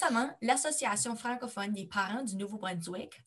Récemment, l'Association francophone des parents du Nouveau-Brunswick,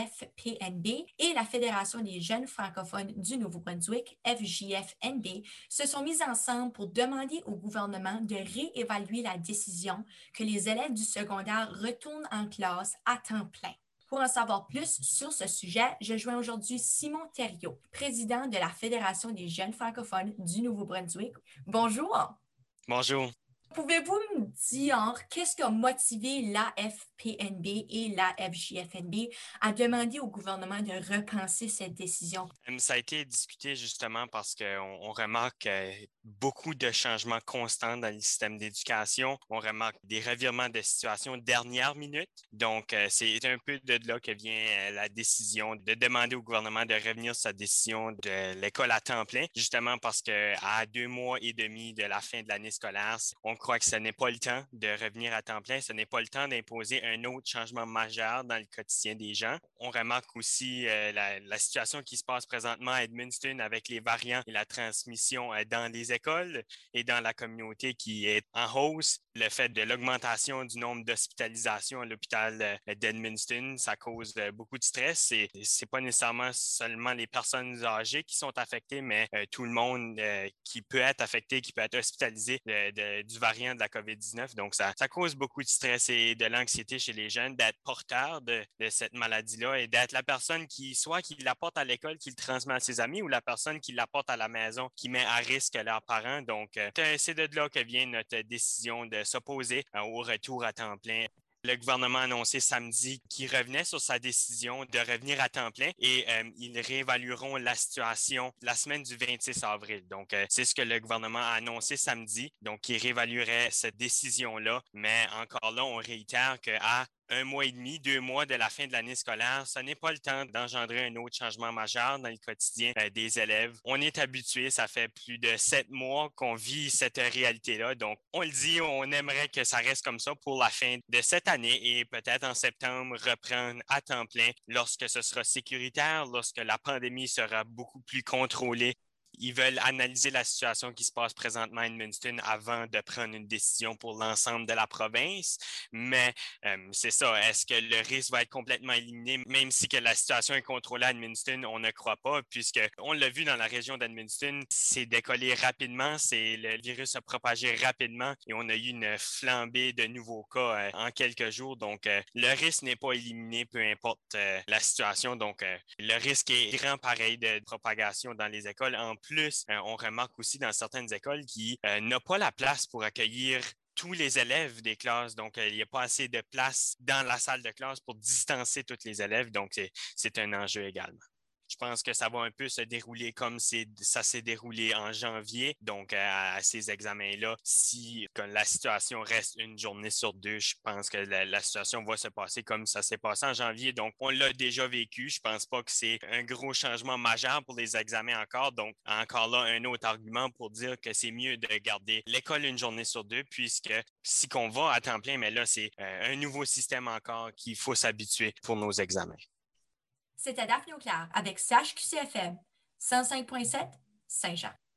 AFPNB, et la Fédération des jeunes francophones du Nouveau-Brunswick, FJFNB, se sont mis ensemble pour demander au gouvernement de réévaluer la décision que les élèves du secondaire retournent en classe à temps plein. Pour en savoir plus sur ce sujet, je joins aujourd'hui Simon Thériault, président de la Fédération des jeunes francophones du Nouveau-Brunswick. Bonjour! Bonjour. Pouvez-vous me dire qu'est-ce qui a motivé la FPNB et la FJFNB à demander au gouvernement de repenser cette décision? Ça a été discuté justement parce qu'on remarque beaucoup de changements constants dans le système d'éducation. On remarque des revirements de situation dernière minute. Donc, c'est un peu de là que vient la décision de demander au gouvernement de revenir sur sa décision de l'école à temps plein, justement parce que à 2 mois et demi de la fin de l'année scolaire, on croit que ce n'est pas le temps de revenir à temps plein, ce n'est pas le temps d'imposer un autre changement majeur dans le quotidien des gens. On remarque aussi la situation qui se passe présentement à Edmundston avec les variants et la transmission dans les écoles et dans la communauté qui est en hausse. Le fait de l'augmentation du nombre d'hospitalisations à l'hôpital d'Edmundston, ça cause beaucoup de stress. Et c'est pas nécessairement seulement les personnes âgées qui sont affectées, mais tout le monde qui peut être affecté, qui peut être hospitalisé du variant de la COVID-19. Donc, ça cause beaucoup de stress et de l'anxiété chez les jeunes d'être porteurs de cette maladie-là et d'être la personne soit qui l'apporte à l'école, qui le transmet à ses amis, ou la personne qui l'apporte à la maison, qui met à risque leurs parents. Donc, c'est de là que vient notre décision de s'opposer au retour à temps plein. Le gouvernement a annoncé samedi qu'il revenait sur sa décision de revenir à temps plein et ils réévalueront la situation la semaine du 26 avril. Donc, c'est ce que le gouvernement a annoncé samedi. Donc, il réévaluerait cette décision-là. Mais encore là, on réitère qu'à 1 mois et demi, 2 mois de la fin de l'année scolaire, ce n'est pas le temps d'engendrer un autre changement majeur dans le quotidien des élèves. On est habitué, ça fait plus de 7 mois qu'on vit cette réalité-là. Donc, on le dit, on aimerait que ça reste comme ça pour la fin de cette année et peut-être en septembre reprendre à temps plein lorsque ce sera sécuritaire, lorsque la pandémie sera beaucoup plus contrôlée. Ils veulent analyser la situation qui se passe présentement à Edmundston avant de prendre une décision pour l'ensemble de la province. Mais c'est ça, est-ce que le risque va être complètement éliminé, même si que la situation est contrôlée à Edmundston, on ne croit pas, puisque on l'a vu dans la région d'Edmundston, c'est décollé rapidement, le virus a propagé rapidement et on a eu une flambée de nouveaux cas en quelques jours. Donc, le risque n'est pas éliminé, peu importe la situation. Donc, le risque est grand pareil de propagation dans les écoles. En plus, on remarque aussi dans certaines écoles qui n'ont pas la place pour accueillir tous les élèves des classes. Donc, il n'y a pas assez de place dans la salle de classe pour distancer tous les élèves. Donc, c'est un enjeu également. Je pense que ça va un peu se dérouler comme ça s'est déroulé en janvier. Donc, à ces examens-là, si la situation reste une journée sur deux, je pense que la situation va se passer comme ça s'est passé en janvier. Donc, on l'a déjà vécu. Je pense pas que c'est un gros changement majeur pour les examens encore. Donc, encore là, un autre argument pour dire que c'est mieux de garder l'école une journée sur deux, puisque si qu'on va à temps plein, mais là, c'est un nouveau système encore qu'il faut s'habituer pour nos examens. C'était Daphné Auclair avec CHQCFM 105.7 Saint-Jean.